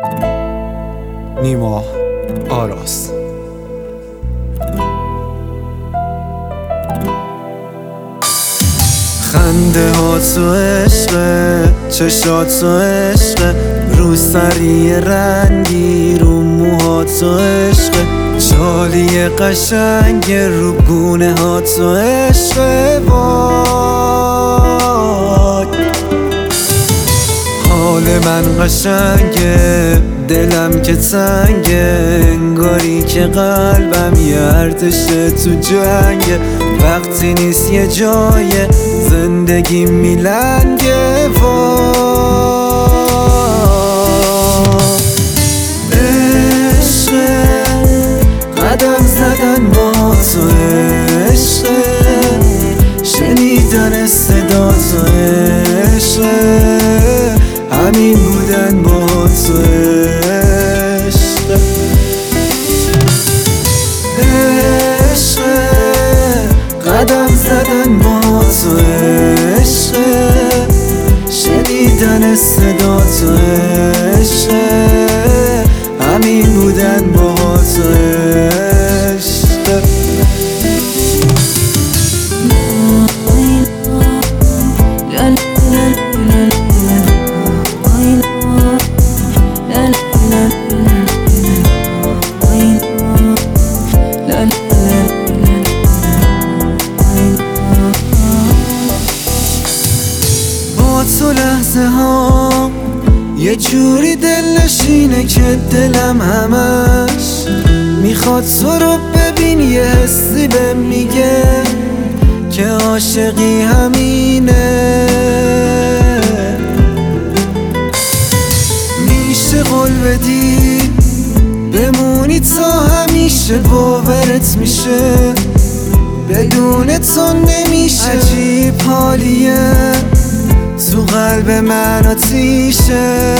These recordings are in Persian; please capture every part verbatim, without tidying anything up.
نیما آراس. خنده ها تو عشقه، چشات تو عشقه، رو سری رنگی رو موها تو عشقه، چالی قشنگ رو گونه ها تو عشقه. وای حال من قشنگه، دلم که تنگه، انگاری که قلبم یه ارتشه تو جنگه، وقتی نیست یه جای زندگی میلنگه. وای عشقه، قدم زدن با تو عشقه، شنیدن صدا تو عشقه، همین بودن با تو عشقه. عشقه، قدم زدن با تو عشقه، شنیدن صدا تو عشقه، همین بودن با تو عشقه. تو لحظه ها یه جوری دلنشینه که دلم همش میخواد تو رو ببین، یه حسی بهم میگه که عاشقی همینه. میشه قول بدی بمونی تا همیشه، باورت میشه بدون تو نمیشه. عجیب حالیه تو قلب من آتیشه.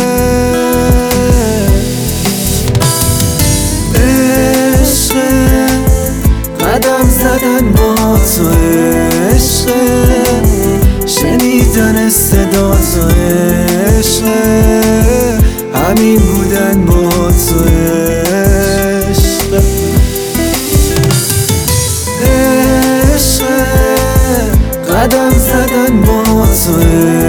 عشقه، قدم زدن با تو عشقه، شنیدن صدا تو عشقه، همین بودن با تو عشقه. عشقه، قدم زدن با تو